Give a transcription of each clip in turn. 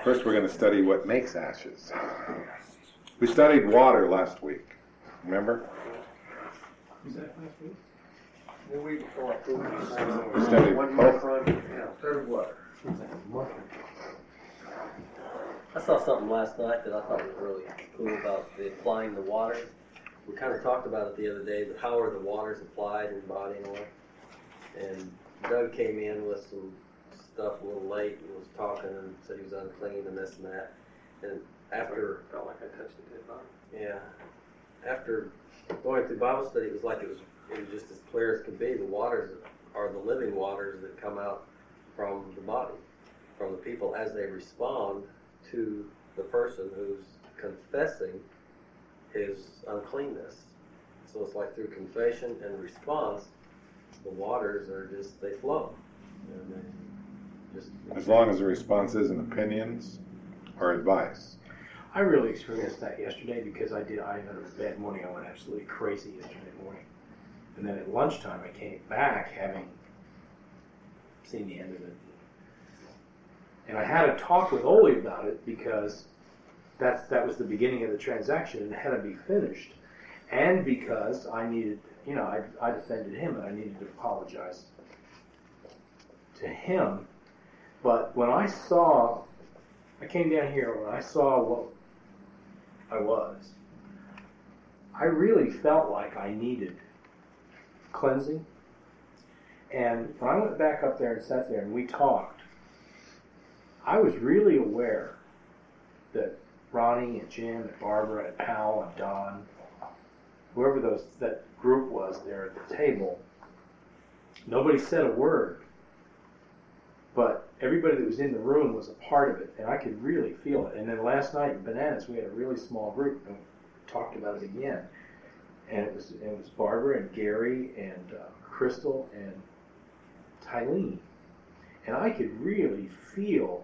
First, we're going to study what makes ashes. We studied water last week. Remember? Was that last week? The week before. We studied both. Third water. I saw something last night that I thought was really cool about the applying the waters. We kind of talked about it the other day, but how are the waters applied in the body and all. And Doug came in with some stuff a little late and was talking and said he was unclean and this and that. And after Felt like I touched a dead body. yeah, after going through Bible study, it was like it was just as clear as could be. The waters are the living waters that come out from the body, from the people as they respond to the person who's confessing his uncleanness. So it's like through confession and response, the waters are just, they flow. And they just, As long as the response isn't opinions or advice. I really experienced that yesterday because I had a bad morning. I went absolutely crazy yesterday morning. And then at lunchtime I came back having seen the end of it. And I had a talk with Ole about it because that was the beginning of the transaction and it had to be finished. And because I needed, I defended him and I needed to apologize to him. But when I came down here, when I saw what I was, I really felt like I needed cleansing. And when I went back up there and sat there and we talked, I was really aware that Ronnie and Jim and Barbara and Powell and Don, whoever that group was there at the table, nobody said a word. But everybody that was in the room was a part of it, and I could really feel it. And then last night in Bananas, we had a really small group, and we talked about it again. And it was Barbara and Gary and Crystal and Tylene. And I could really feel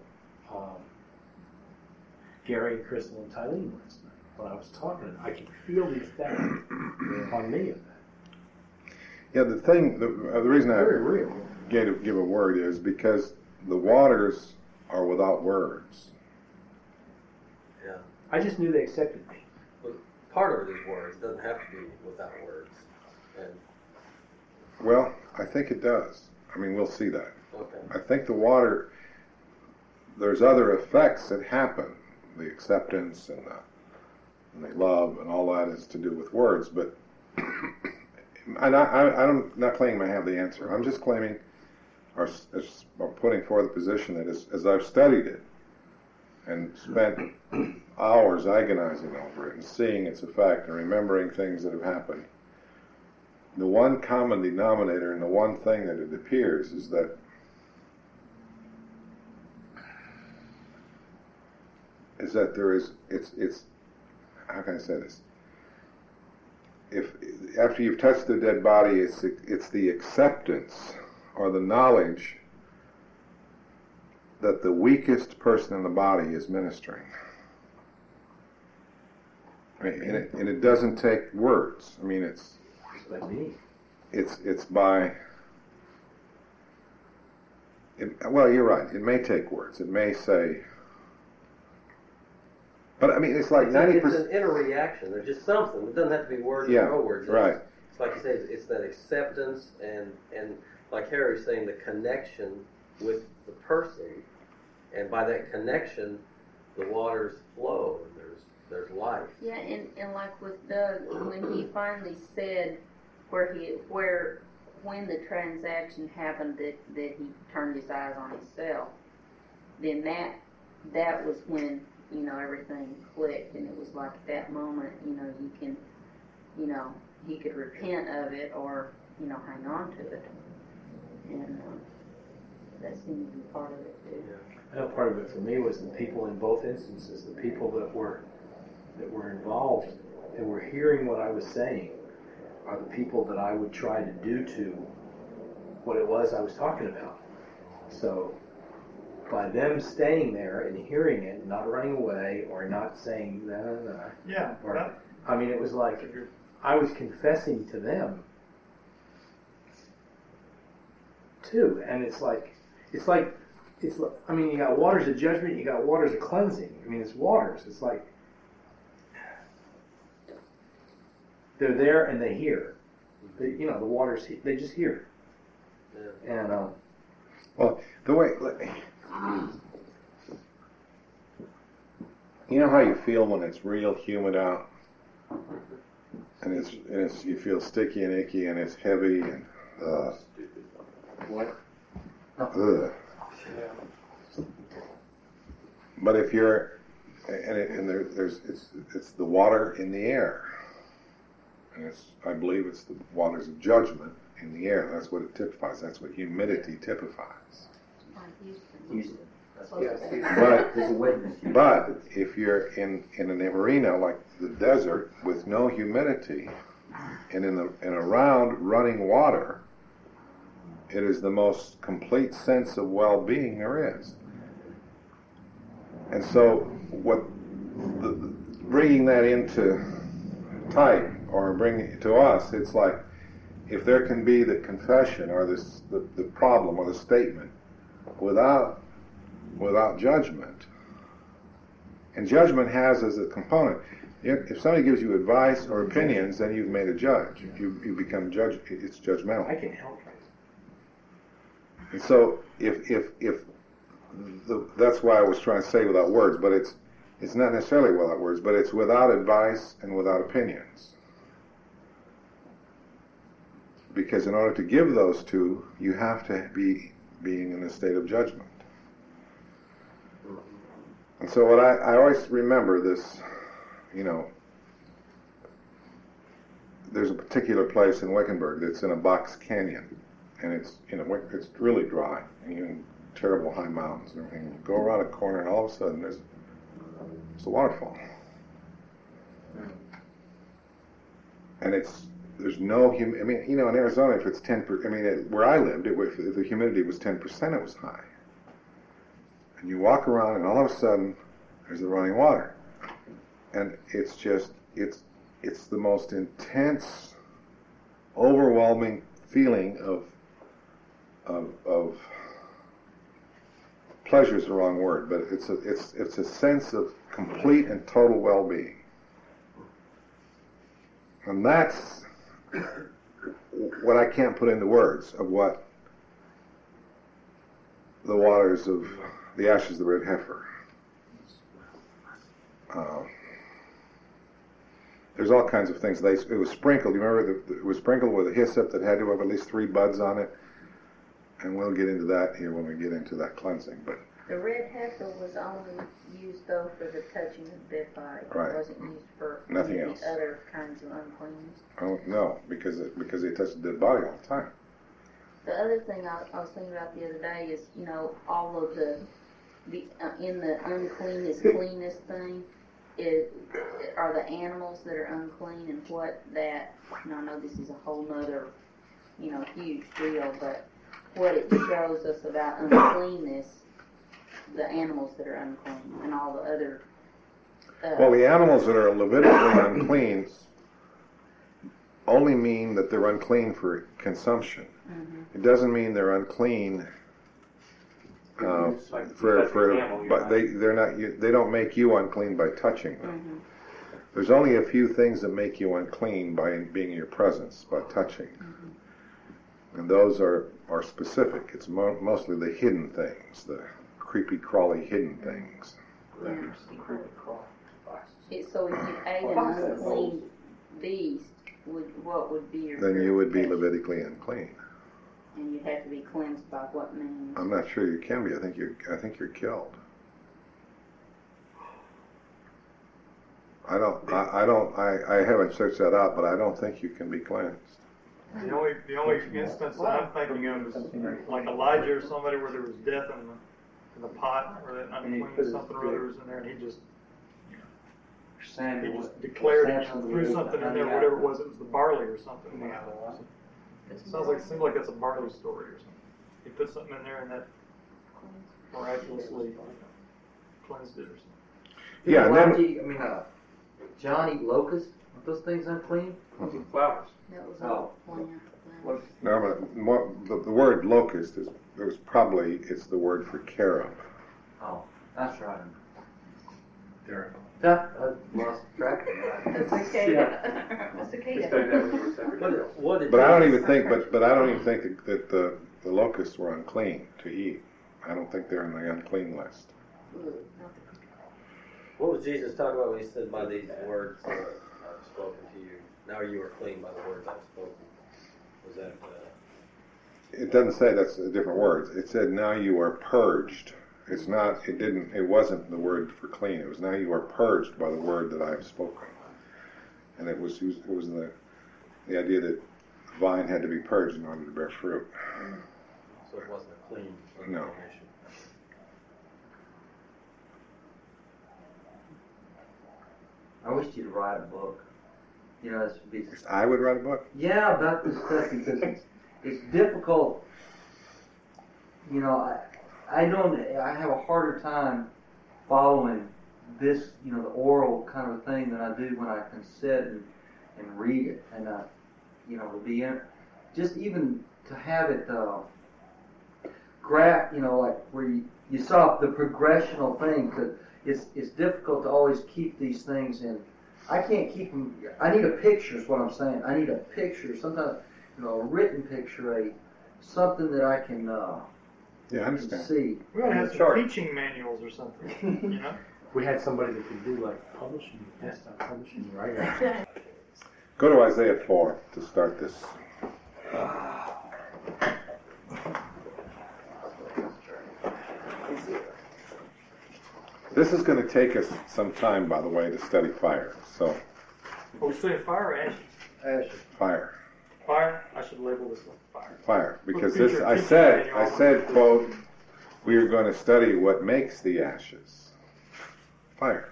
Gary and Crystal and Tylene last night when I was talking to them. I could feel the effect on me of that. Yeah, the reason I Very real. give a word is because the waters are without words. yeah. I just knew they accepted me. But part of it is words. It doesn't have to be without words. And Well, I think it does. I mean, we'll see that. okay. I think the water, there's other effects that happen. The acceptance and the love and all that is to do with words. But I'm not claiming I have the answer. I'm just claiming or putting forth the position that as I've studied it and spent hours agonizing over it and seeing its effect and remembering things that have happened, the one common denominator and the one thing that it appears is that there is, it's how can I say this? If after you've touched the dead body, it's the acceptance or the knowledge that the weakest person in the body is ministering. I mean, and it doesn't take words. I mean, it's Like me. It's by. Well, you're right. It may take words. It may say. But I mean, it's like 90%. It's an inner reaction. There's just something. It doesn't have to be words Yeah, or no words. right. It's like you say, it's that acceptance and like Harry's saying, the connection with the person, and by that connection, the waters flow and there's life. Yeah, and like with Doug, when he finally said when the transaction happened that he turned his eyes on himself, then that was when, everything clicked, and it was like at that moment, you can, he could repent of it or, hang on to it. And that seemed to be part of it too. Yeah. I know part of it for me was the people in both instances, the people that were involved and were hearing what I was saying are the people that I would try to do to what it was I was talking about. So by them staying there and hearing it, not running away or not saying no. Yeah. Or, I mean, it was like I was confessing to them too, and it's like it's. I mean, you got waters of judgment. You got waters of cleansing. I mean, it's waters. It's like they're there and they hear. The waters. They just hear. Yeah. And Well, the way, you know how you feel when it's real humid out, and it's you feel sticky and icky and it's heavy and What? ugh. But if you're it's the water in the air, and I believe it's the waters of judgment in the air. That's what it typifies. That's what humidity typifies. Houston. But if you're in an arena like the desert with no humidity and in around running water, it is the most complete sense of well-being there is. And so, bringing that into type or bringing it to us, it's like if there can be the confession or the problem or the statement without judgment. And judgment has as a component, if somebody gives you advice or opinions, then you've made a judge. You become judge. It's judgmental. I can help. And so that's why I was trying to say without words, but it's not necessarily without words, but it's without advice and without opinions. Because in order to give those two, you have to be being in a state of judgment. And so what I always remember this, there's a particular place in Wickenburg that's in a box canyon, and it's really dry, and you're in terrible high mountains and everything. You go around a corner, and all of a sudden there's a waterfall, and there's no in Arizona, if it's 10%, where I lived, if the humidity was 10%, it was high. And you walk around, and all of a sudden, there's the running water. And it's the most intense, overwhelming feeling of pleasure is the wrong word, but it's a sense of complete and total well-being. And that's what I can't put into words of what the waters of the ashes of the red heifer. There's all kinds of things. It was sprinkled. You remember it was sprinkled with a hyssop that had to have at least 3 buds on it. And we'll get into that here when we get into that cleansing. But the red heifer was only used though for the touching of the dead body. Right. It wasn't used for nothing any else. Other kinds of uncleanness. Oh no, because they touch the dead body all the time. The other thing I was thinking about the other day is, all of the in the uncleanness, cleanness thing, are the animals that are unclean and what that, I know this is a whole nother, huge deal, but what it shows us about uncleanness, the animals that are unclean and all the other. Well, the animals that are levitically unclean only mean that they're unclean for consumption. Mm-hmm. It doesn't mean they're unclean but they don't make you unclean by touching them. Mm-hmm. There's only a few things that make you unclean by being in your presence, by touching. Mm-hmm. And those are specific. It's mostly the hidden things, the creepy, crawly, hidden things. Yeah. So if you ate an unclean beast, what would be your then you would be levitically unclean. And you'd have to be cleansed by what means? I'm not sure you can be. I think you're killed. I haven't searched that out, but I don't think you can be cleansed. The only instance that I'm thinking of is like Elijah or somebody where there was death in the pot, or that unclean something or other was in there, and he just declared it, threw something in there, whatever it was the barley or something. Seems like that's a barley story or something. He put something in there and that miraculously cleansed it or something. Yeah, and then John eat locusts? Aren't those things unclean? Flowers. That was Oh. a plant. no, but the word locust is it's the word for cherub. Oh, that's right. There. I lost track of that. A cicada. A cicada. What did But I don't Jesus- even think, but I don't even think that the locusts were unclean to eat. I don't think they're in the unclean list. What was Jesus talking about when he said, "By these words I've spoken to you"? Now you are clean by the words I've spoken. Was that? It doesn't say that's different words. It said, now you are purged. It's not, it wasn't the word for clean. It was, now you are purged by the word that I have spoken. And it was the idea that the vine had to be purged in order to bear fruit. So it wasn't a clean No. information. I wish you'd write a book. You know, this would be. I would write a book. Yeah, about this stuff because it's difficult. You know, I have a harder time following this, you know, the oral kind of thing than I do when I can sit and read it. And, you know, to be in, just even to have it graph, you know, like where you saw the progressional thing, because it's difficult to always keep these things in. I can't keep them. I need a picture is what I'm saying. I need a picture, sometimes, you know, a written picture, something that I can Yeah, I understand. see. We ought to have Chart. some teaching manuals or something, you know? We had somebody that could do like publishing, desktop publishing, right? Go to Isaiah 4 to start this. This is going to take us some time, by the way, to study fire. So, Are we studying fire or ashes? Ashes. fire. Fire? I should label this one fire. Fire. Because Well, this, future I teaching said, manual. quote, we are going to study what makes the ashes. Fire.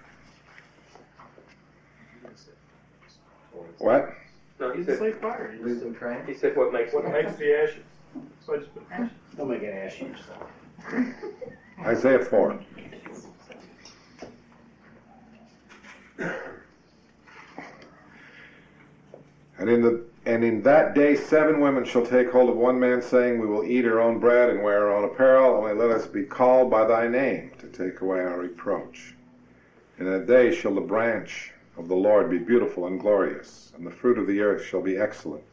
What? No, You he didn't said, say fire. You just Lose said some train. he said what makes what it. makes the ashes. So I just put ashes. Don't make an ash of yourself. Isaiah 4. And in that day 7 women shall take hold of one man, saying, we will eat our own bread and wear our own apparel, only let us be called by thy name, to take away our reproach. In that day shall the branch of the Lord be beautiful and glorious, and the fruit of the earth shall be excellent,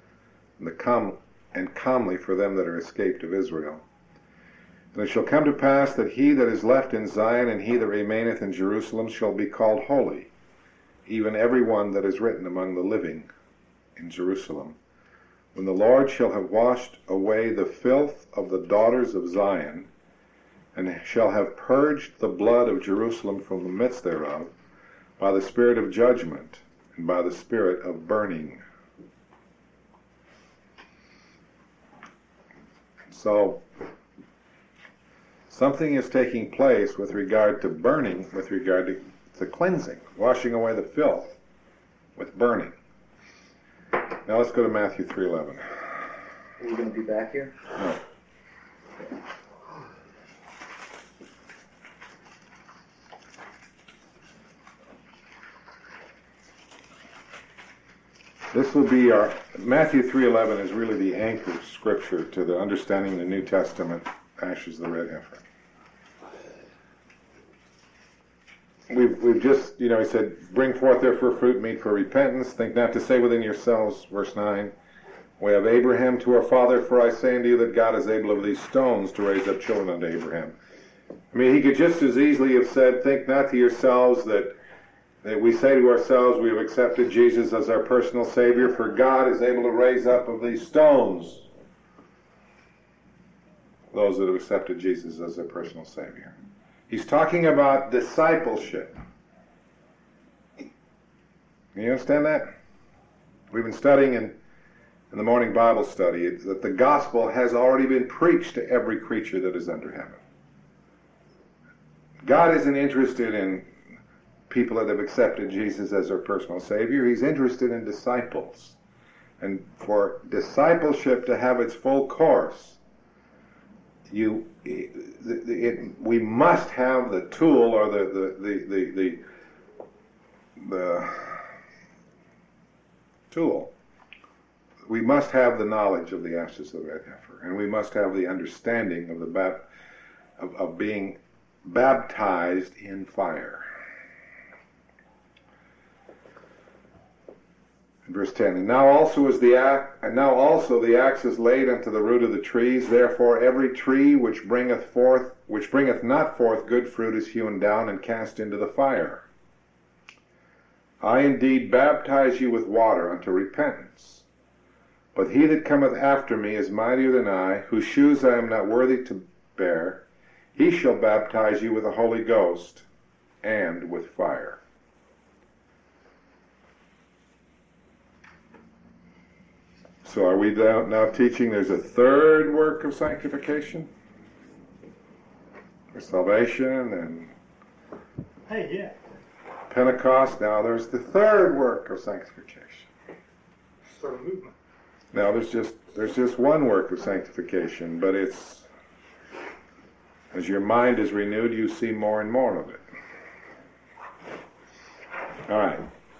and comely for them that are escaped of Israel. And it shall come to pass that he that is left in Zion and he that remaineth in Jerusalem shall be called holy, even every one that is written among the living in Jerusalem. When the Lord shall have washed away the filth of the daughters of Zion, and shall have purged the blood of Jerusalem from the midst thereof, by the spirit of judgment, and by the spirit of burning. So, something is taking place with regard to burning, with regard to the cleansing, washing away the filth with burning. Now let's go to Matthew 3:11. Are you going to be back here? No. This will be our, Matthew 3:11 is really the anchor scripture to the understanding the New Testament, ashes the red heifer. We've just, he said, bring forth therefore fruit meet for repentance, think not to say within yourselves, verse 9, we have Abraham to our father, for I say unto you that God is able of these stones to raise up children unto Abraham. I mean, he could just as easily have said, think not to yourselves that we say to ourselves we have accepted Jesus as our personal Savior, for God is able to raise up of these stones those that have accepted Jesus as their personal Savior. He's talking about discipleship. You understand that? We've been studying in the morning Bible study that the gospel has already been preached to every creature that is under heaven. God isn't interested in people that have accepted Jesus as their personal Savior. He's interested in disciples. And for discipleship to have its full course, we must have the tool or the tool, we must have the knowledge of the ashes of the red heifer, and we must have the understanding of the of being baptized in fire. In verse 10, and now also the axe is laid unto the root of the trees. Therefore every tree which bringeth not forth good fruit is hewn down and cast into the fire. I indeed baptize you with water unto repentance. But he that cometh after me is mightier than I, whose shoes I am not worthy to bear. He shall baptize you with the Holy Ghost and with fire. So are we now teaching there's a third work of sanctification? For salvation and Hey, yeah. Pentecost. Now there's the third work of sanctification. Sort of movement. Now there's just one work of sanctification, but it's, as your mind is renewed, you see more and more of it. All right.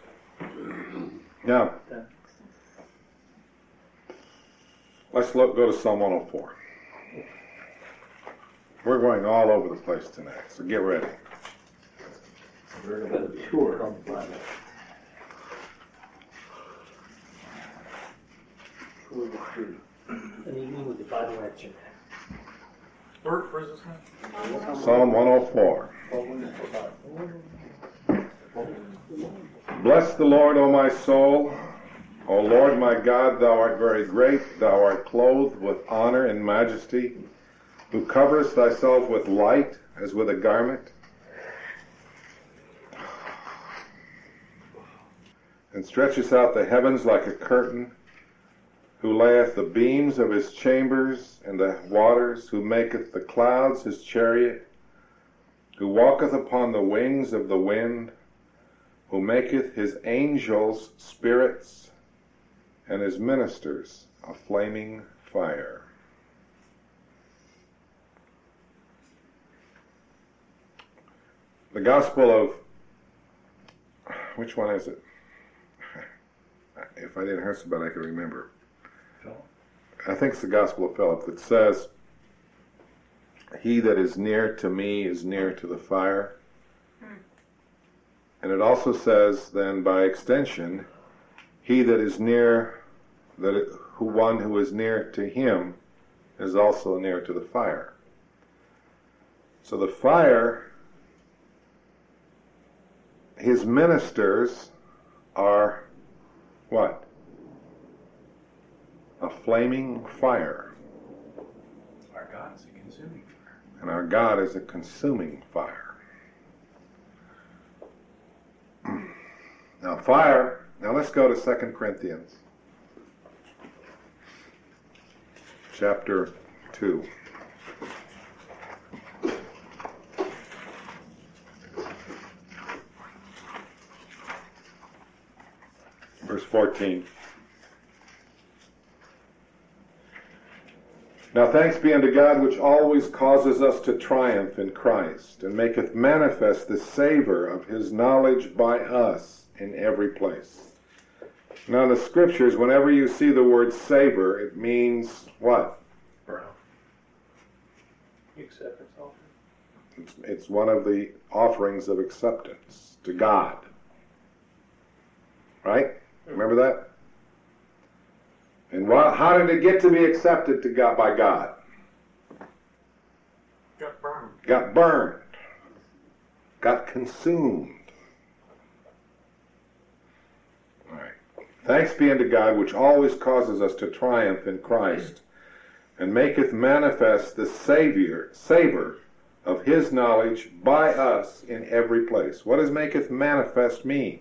Now, let's go to Psalm 104. We're going all over the place tonight, so get ready. We're going to tour on the Bible. An evening with the Bible lecture. Where's this now? Psalm 104. Bless the Lord, O my soul. O Lord my God, thou art very great. Thou art clothed with honor and majesty, who coverest thyself with light as with a garment, and stretchest out the heavens like a curtain, who layeth the beams of his chambers in the waters, who maketh the clouds his chariot, who walketh upon the wings of the wind, who maketh his angels spirits, and his ministers a flaming fire. The Gospel of, which one is it? If I didn't hurt somebody, I could remember. I think it's the Gospel of Philip that says, he that is near to me is near to the fire. And it also says then, by extension, he that is near, one who is near to him is also near to the fire. So the fire, his ministers are what? A flaming fire. Our God is a consuming fire. And our God is a consuming fire. Now fire, now let's go to 2 Corinthians chapter 2. Verse 14. Now thanks be unto God, which always causes us to triumph in Christ, and maketh manifest the savor of his knowledge by us in every place. Now in the scriptures, whenever you see the word savor, it means what? Brown. Acceptance offering. It's one of the offerings of acceptance to God. Right? Remember that? And how did it get to be accepted to God by God? Got burned. Got burned. Got consumed. All right. Thanks be unto God, which always causes us to triumph in Christ, and maketh manifest the savor of his knowledge by us in every place. What does maketh manifest mean?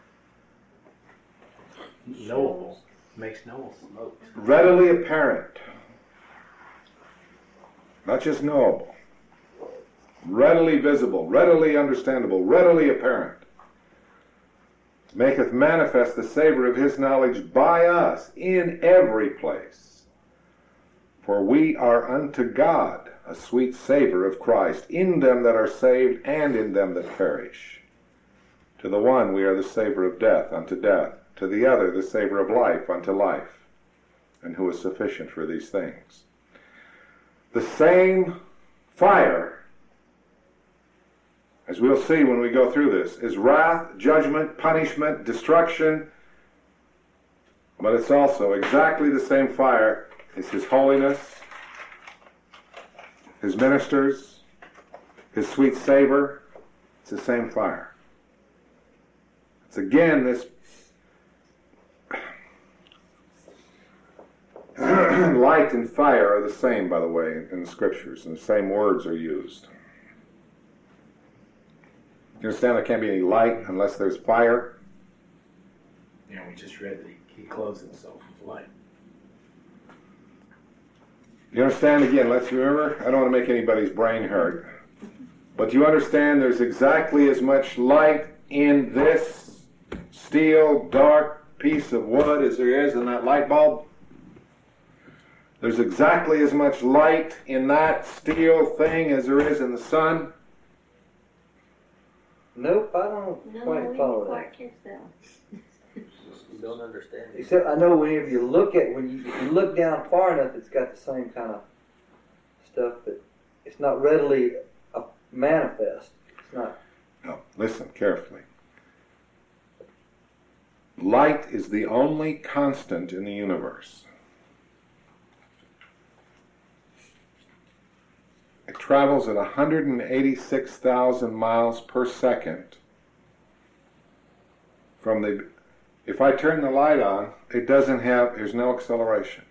Knowable. Makes knowable. Smoked. Readily apparent. Not just knowable. Readily visible, readily understandable, readily apparent. Maketh manifest the savor of his knowledge by us in every place. For we are unto God a sweet savor of Christ in them that are saved and in them that perish. To the one we are the savor of death unto death, to the other the savor of life unto life. and who is sufficient for these things. The same fire, as we'll see when we go through this, is wrath, judgment, punishment, destruction, but it's also exactly the same fire as His holiness, His ministers, His sweet savor. It's the same fire. It's again this light and fire are the same, by the way, in the scriptures, and the same words are used. You understand there can't be any light unless there's fire? Yeah, we just read that he clothes himself with light. You understand again, let's remember, I don't want to make anybody's brain hurt, but you understand there's exactly as much light in this steel, dark piece of wood as there is in that light bulb? There's exactly as much light in that steel thing as there is in the sun? Nope, I don't No, quite we follow didn't that. quite catch that. You don't understand it. Except I know whenever you look at, if you look down far enough, it's got the same kind of stuff, but it's not readily manifest. It's not. No, listen carefully. Light is the only constant in the universe. It travels at 186,000 miles per second from the... If I turn the light on, it doesn't have... There's no acceleration.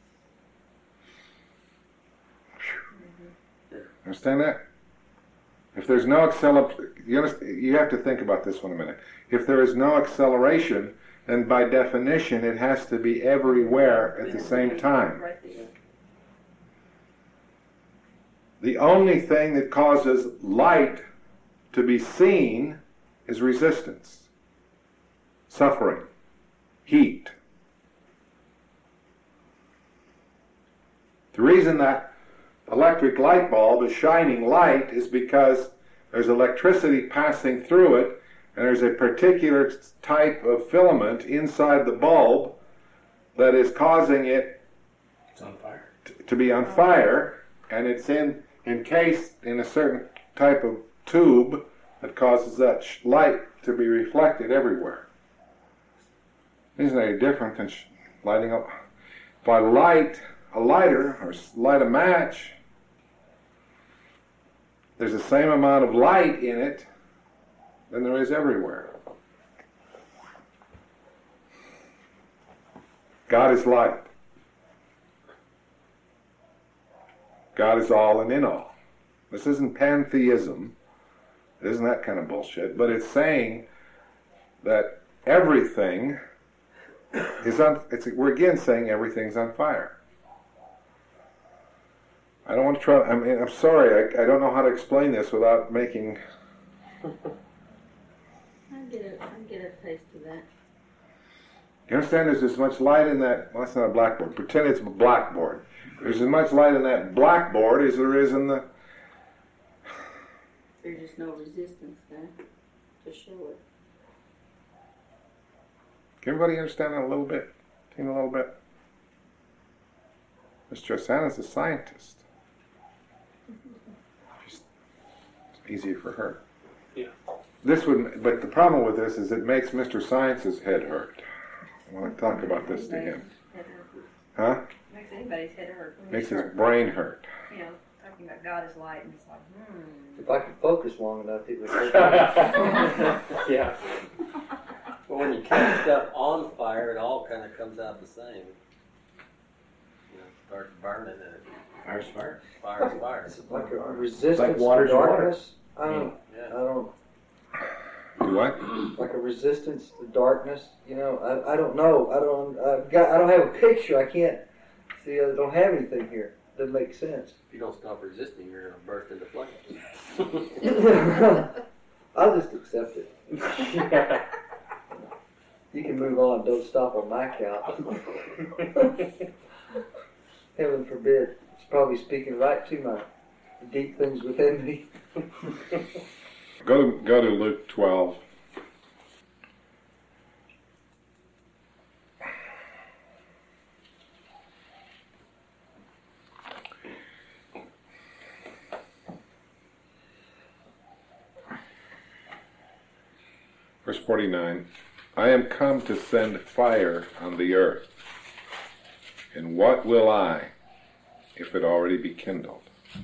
Understand that? If there's no you have to think about this one a minute. If there is no acceleration, then by definition it has to be everywhere at the same time. Right there. The only thing that causes light to be seen is resistance, suffering, heat. The reason that electric light bulb is shining light is because there's electricity passing through it, and there's a particular type of filament inside the bulb that is causing it It's on fire. to be on fire, and it's encased in a certain type of tube that causes that light to be reflected everywhere. Isn't any different than lighting up? If I light a lighter or light a match, there's the same amount of light in it than there is everywhere. God is light. God is all and in all. This isn't pantheism. It isn't that kind of bullshit. But it's saying that everything is on... we're again saying everything's on fire. I don't want to try... I'm sorry. I don't know how to explain this without making... I get a taste of that. You understand there's as much light in that... Well, that's not a blackboard. Pretend it's a blackboard. There's as much light in that blackboard as there is in the... There's just no resistance there to show it. Can everybody understand that a little bit? A little bit? Miss Josana's a scientist. It's easier for her. Yeah. But the problem with this is it makes Mr. Science's head hurt. I want to talk about this to him. Huh? Makes anybody's head hurt. Makes his brain hurt. You know, talking about God is light, and it's like, If I could focus long enough, it would. Yeah. Well, when you catch stuff on fire, it all kind of comes out the same. You know, starts burning and it Fire's fire. fire's fire. It's like a resistance like water's to water. darkness. I don't. Do what? Like a resistance to darkness. You know, I don't know. I don't have a picture. I can't see. I don't have anything here. Doesn't make sense. If you don't stop resisting, you're going to burst into flames. I'll just accept it. You can move on. Don't stop on my count. Heaven forbid. It's probably speaking right to my deep things within me. Go to Luke 12. Verse 49, I am come to send fire on the earth, and what will I, if it already be kindled?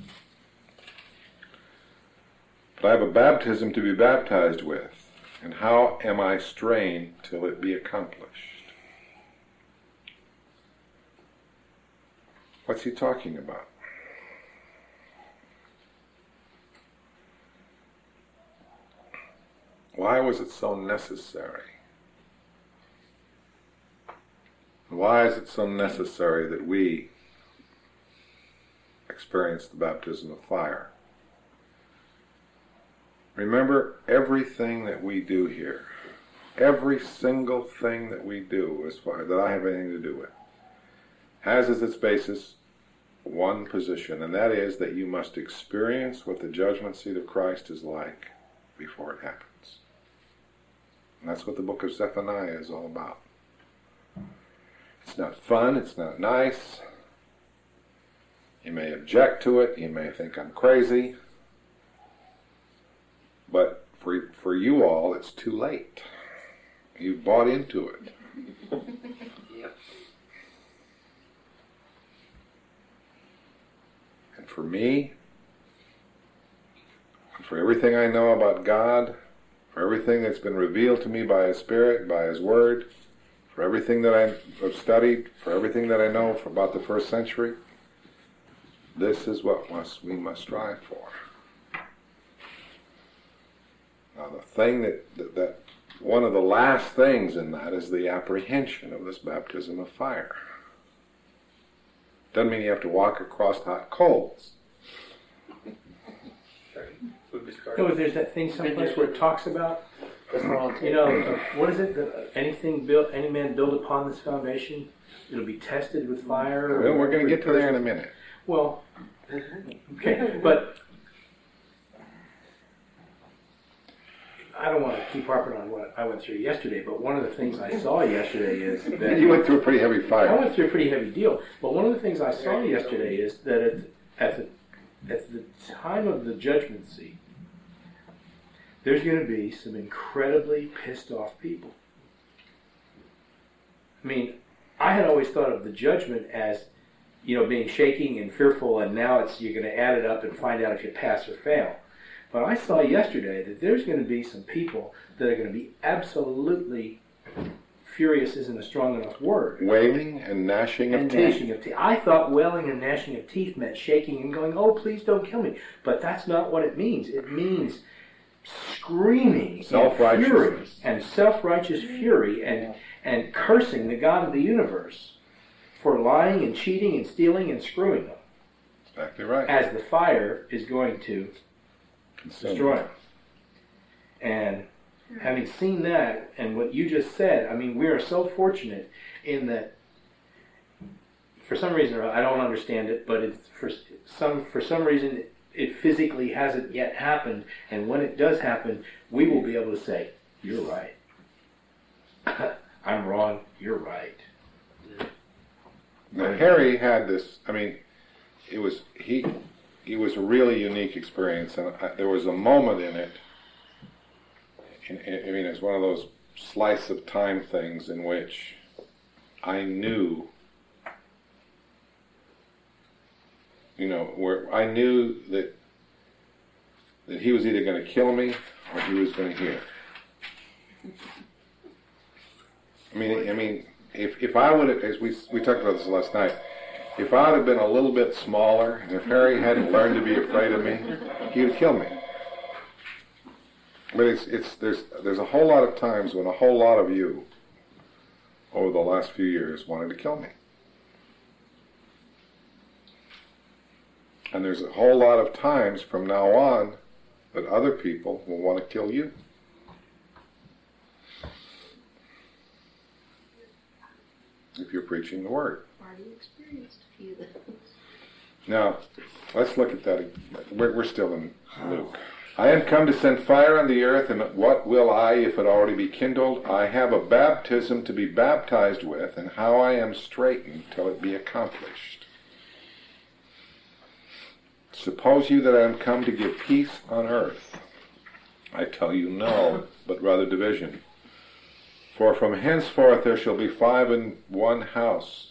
But I have a baptism to be baptized with, and how am I strained till it be accomplished? What's he talking about? Why was it so necessary? Why is it so necessary that we experience the baptism of fire? Remember, everything that we do here, every single thing that we do as far that I have anything to do with, has as its basis one position, and that is that you must experience what the judgment seat of Christ is like before it happens. And that's what the book of Zephaniah is all about. It's not fun, it's not nice. You may object to it, you may think I'm crazy, but for you all, it's too late. You've bought into it. And for me, and for everything I know about God, for everything that's been revealed to me by His Spirit, by His Word, for everything that I've studied, for everything that I know about the first century, this is what we must strive for. Now the thing that one of the last things in that is the apprehension of this baptism of fire. Doesn't mean you have to walk across hot coals. No, there's that thing someplace where it talks about, what is it? Any man build upon this foundation, it'll be tested with fire. Well, we're going to get to there in a minute. Well, okay, but I don't want to keep harping on what I went through yesterday, but one of the things I saw yesterday is that... You went through a pretty heavy fire. I went through a pretty heavy deal, but one of the things I saw yesterday is that at the time of the judgment seat, there's going to be some incredibly pissed off people. I mean, I had always thought of the judgment as, being shaking and fearful, and now you're going to add it up and find out if you pass or fail. But I saw yesterday that there's going to be some people that are going to be absolutely furious isn't a strong enough word. Wailing and gnashing of teeth. I thought wailing and gnashing of teeth meant shaking and going, "Oh, please don't kill me." But that's not what it means. It means screaming self-righteous fury and self-righteous fury and cursing the God of the universe for lying and cheating and stealing and screwing them. Exactly right. As the fire is going to destroy them. And having seen that and what you just said, I mean, we are so fortunate in that for some reason, I don't understand it, but it's for some reason it physically hasn't yet happened, and when it does happen, we will be able to say, "You're right. I'm wrong. You're right." Now, Harry had this. I mean, it was a really unique experience, and there was a moment in it. I mean, it's one of those slice of time things in which I knew. Where I knew that he was either going to kill me or he was going to hear. I mean, if I would have, as we talked about this last night, if I would have been a little bit smaller, and if Harry hadn't learned to be afraid of me, he would kill me. But there's a whole lot of times when a whole lot of you over the last few years wanted to kill me. And there's a whole lot of times from now on that other people will want to kill you. If you're preaching the Word. Already experienced a few of those. Now, let's look at that. We're still in Luke. I am come to send fire on the earth, and what will I, if it already be kindled? I have a baptism to be baptized with, and how I am straitened till it be accomplished. Suppose you that I am come to give peace on earth. I tell you no, but rather division. For from henceforth there shall be 5 in one house,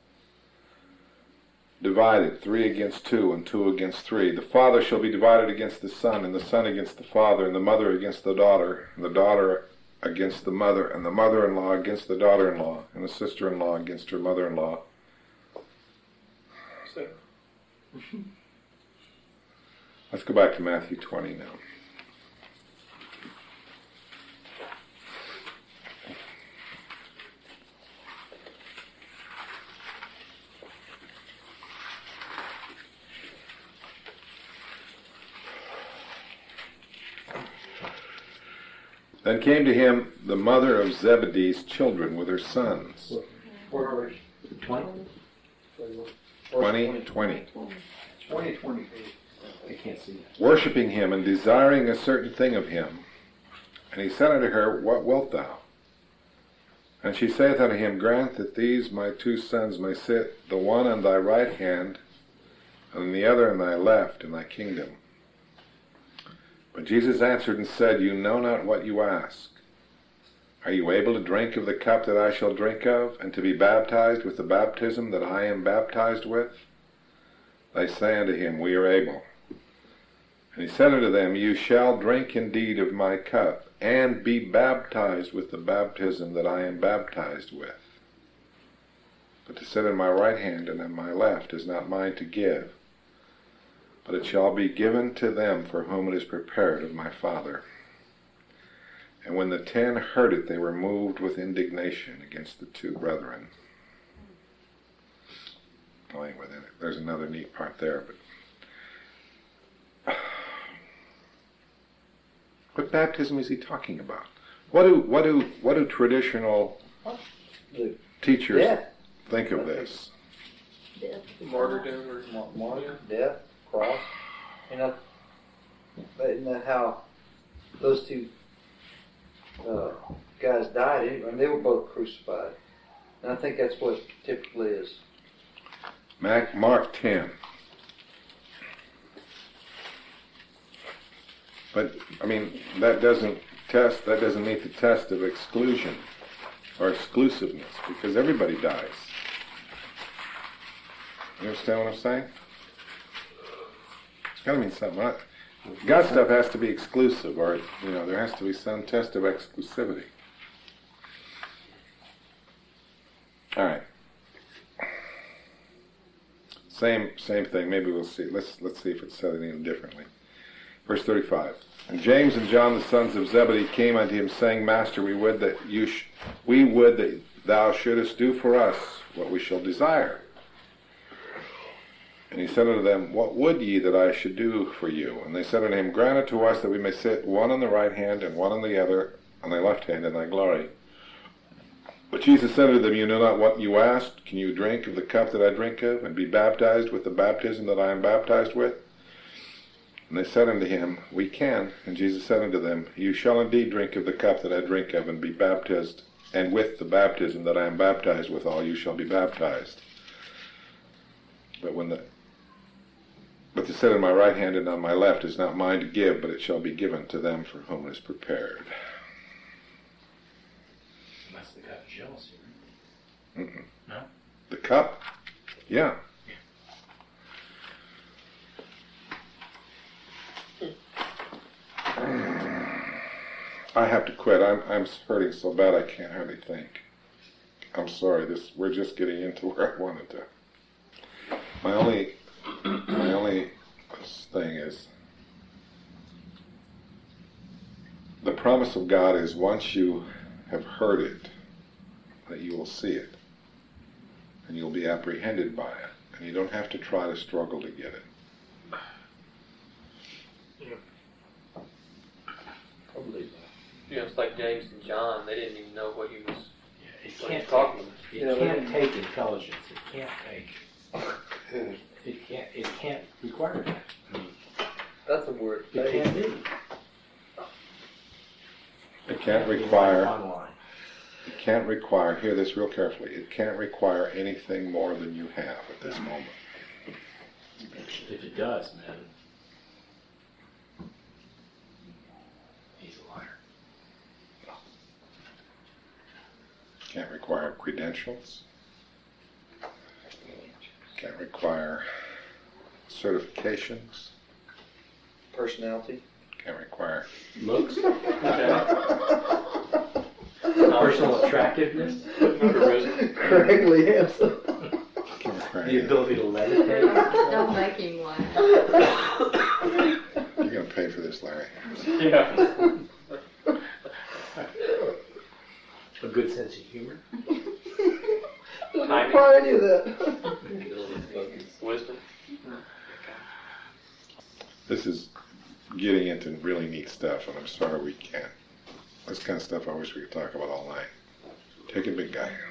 divided, 3 against 2, and 2 against 3. The father shall be divided against the son, and the son against the father, and the mother against the daughter, and the daughter against the mother, and the mother-in-law against the daughter-in-law, and the sister-in-law against her mother-in-law. So, Let's go back to Matthew 20 now. Then came to him the mother of Zebedee's children with her sons. 20? 20. 20. I can't see that. Worshipping him and desiring a certain thing of him. And he said unto her, What wilt thou? And she saith unto him, Grant that these my 2 sons may sit, the one on thy right hand, and the other on thy left, in thy kingdom. But Jesus answered and said, You know not what you ask. Are you able to drink of the cup that I shall drink of, and to be baptized with the baptism that I am baptized with? They say unto him, We are able. And he said unto them, You shall drink indeed of my cup, and be baptized with the baptism that I am baptized with. But to sit on my right hand and on my left is not mine to give, but it shall be given to them for whom it is prepared of my Father. And when the 10 heard it, they were moved with indignation against the 2 brethren. Going within it. There's another neat part there, but what baptism is he talking about? What do traditional teachers think of this? martyrdom or Martyr, death, cross. Isn't that how those 2 guys died? I mean, they were both crucified. And I think that's what typically is. Mark 10. But, I mean, that doesn't meet the test of exclusion or exclusiveness, because everybody dies. You understand what I'm saying? It's got to mean something. God's stuff has to be exclusive, or, there has to be some test of exclusivity. All right. Same thing. Maybe we'll see. Let's see if it's said any differently. Verse 35. And James and John, the sons of Zebedee, came unto him, saying, Master, we would that thou shouldest do for us what we shall desire. And he said unto them, What would ye that I should do for you? And they said unto him, Grant it to us that we may sit one on the right hand and one on the other, on thy left hand in thy glory. But Jesus said unto them, You know not what you asked. Can you drink of the cup that I drink of, and be baptized with the baptism that I am baptized with? And they said unto him, We can. And Jesus said unto them, You shall indeed drink of the cup that I drink of, and be baptized, and with the baptism that I am baptized withal you shall be baptized. But to sit on my right hand and on my left is not mine to give, but it shall be given to them for whom it is prepared. That's the cup of jealousy, right? Mm-mm. No? The cup? Yeah. I have to quit. I'm hurting so bad I can't hardly think. I'm sorry. We're just getting into where I wanted to. My only thing is, the promise of God is once you have heard it, that you will see it, and you'll be apprehended by it, and you don't have to try to struggle to get it. I believe that. It's like James and John. They didn't even know what he was. Yeah, it What can't he's talking take. It can't take intelligence. It can't take. It can't require that. I mean, That's a word. it can't be. It can't require. Online. It can't require. Hear this real carefully. It can't require anything more than you have at this moment. If it does, man. a liar. Can't require credentials. Can't require certifications. Personality. Can't require. Looks, personal attractiveness, Craigly handsome. Can't require the anything. ability to levitate. Don't make him laugh. You're going to pay for this, Larry. Yeah. A good sense of humor. Doesn't Timing. require any of that. Ability to focus. Wisdom. This is getting into really neat stuff, and I'm sorry we can't. This kind of stuff I wish we could talk about all night. Take it, big guy.